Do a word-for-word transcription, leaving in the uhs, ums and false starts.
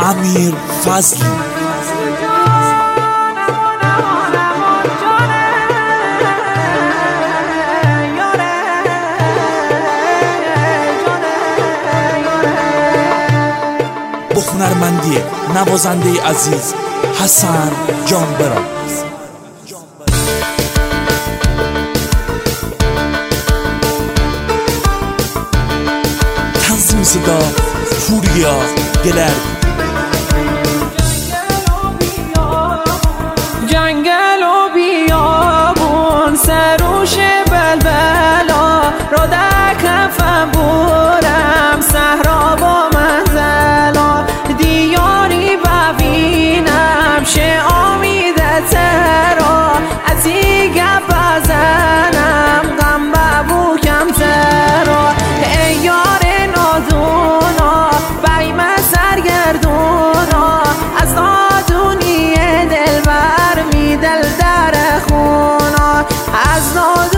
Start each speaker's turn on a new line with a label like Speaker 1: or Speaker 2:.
Speaker 1: امیر فضلی. با هنرمندی نوازنده عزیز حسن جانبران. تنظیم صدا پوریا گلرد.
Speaker 2: جنگل و بیابون سروش بلبلا رو در کفم بورم صحرا با منزلا دیاری ببینم شه آمیده ترا از این گپ بزنم غم ببو کم ترا ای یار نادونا بیم سرگردونا از نادونی دل بر می دل در خونا از نادونی